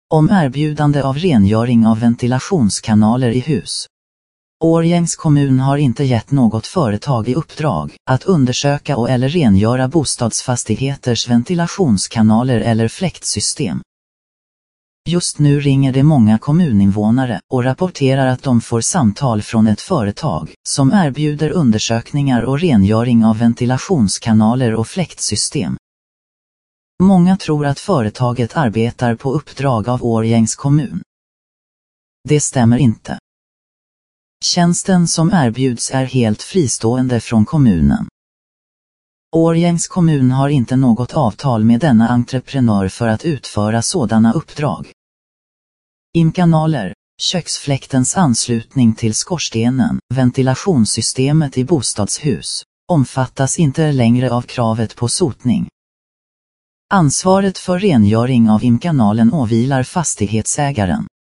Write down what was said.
om erbjudande av rengöring av ventilationskanaler i hus. Årjängs kommun har inte gett något företag i uppdrag att undersöka och eller rengöra bostadsfastigheters ventilationskanaler eller fläktsystem. Just nu ringer det många kommuninvånare och rapporterar att de får samtal från ett företag som erbjuder undersökningar och rengöring av ventilationskanaler och fläktsystem. Många tror att företaget arbetar på uppdrag av Årjängs kommun. Det stämmer inte. Tjänsten som erbjuds är helt fristående från kommunen. Årjängs kommun har inte något avtal med denna entreprenör för att utföra sådana uppdrag. Imkanaler, köksfläktens anslutning till skorstenen, ventilationssystemet i bostadshus, omfattas inte längre av kravet på sotning. Ansvaret för rengöring av imkanalen åvilar fastighetsägaren.